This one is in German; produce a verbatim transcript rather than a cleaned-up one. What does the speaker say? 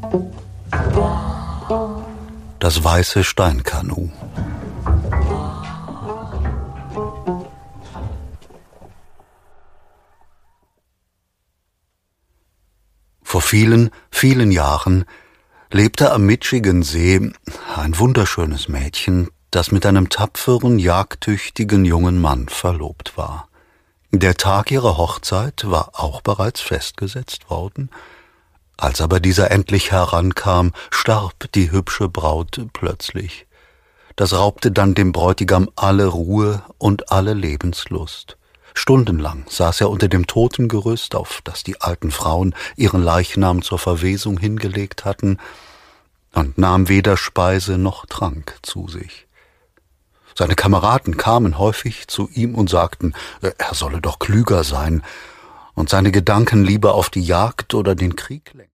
Das weiße Steinkanu. Vor vielen, vielen Jahren lebte am Michigansee ein wunderschönes Mädchen, das mit einem tapferen, jagdtüchtigen jungen Mann verlobt war. Der Tag ihrer Hochzeit war auch bereits festgesetzt worden. Als aber dieser endlich herankam, starb die hübsche Braut plötzlich. Das raubte dann dem Bräutigam alle Ruhe und alle Lebenslust. Stundenlang saß er unter dem Totengerüst, auf das die alten Frauen ihren Leichnam zur Verwesung hingelegt hatten, und nahm weder Speise noch Trank zu sich. Seine Kameraden kamen häufig zu ihm und sagten, er solle doch klüger sein und seine Gedanken lieber auf die Jagd oder den Krieg lenken.